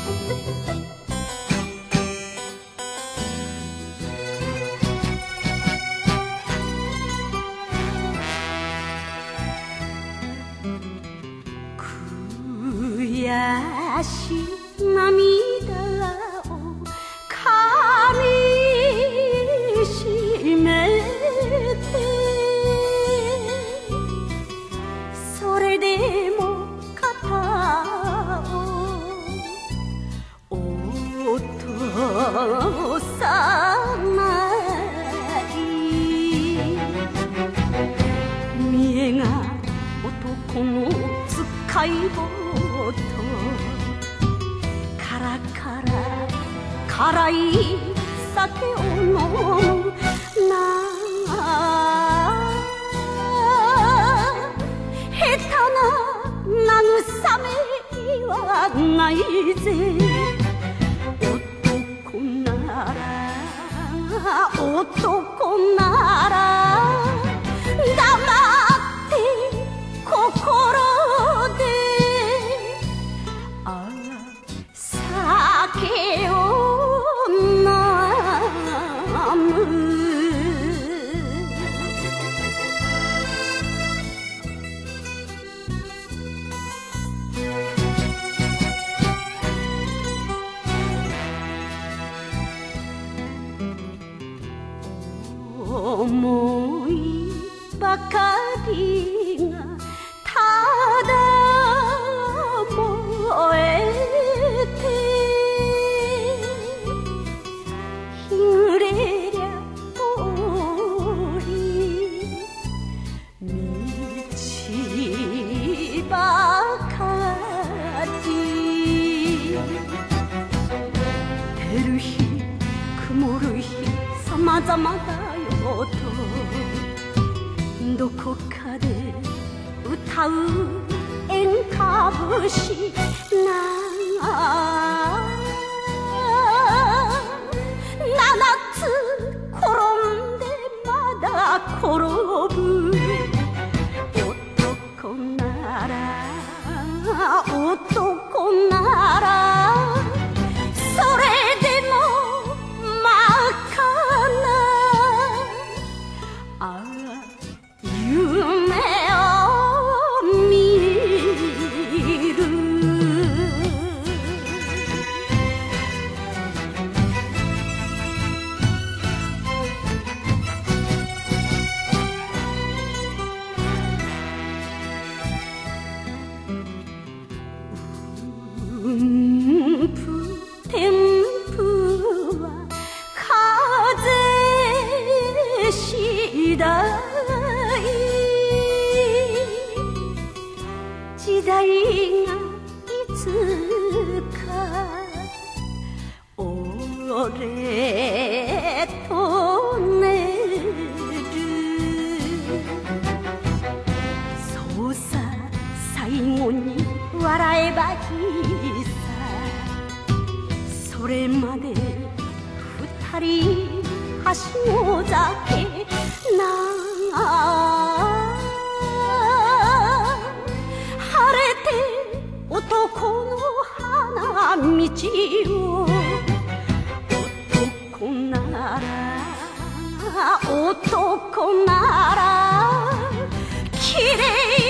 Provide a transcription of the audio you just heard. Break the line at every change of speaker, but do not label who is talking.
悔しい涙をかみしめて、それでも肩を落とさない見えが男の使い棒とカラカラ辛い酒を飲むなあ、下手な慰めはないぜ。男なら男なら黙って心で酒を飲む。思いばかりがただ燃えて、日暮れりゃ通り道ばかり、照る日曇る日様々だよとどこかで歌う演歌節な7つ転んでまだ転ぶ男なら男ならそれでも真っ赤な夢を見る。天風は風次第、時代がいつか俺と寝る。そうさ最後に笑えばいいさ、それまで二人はしご酒なあ、晴れて男の花道を男なら男なら綺麗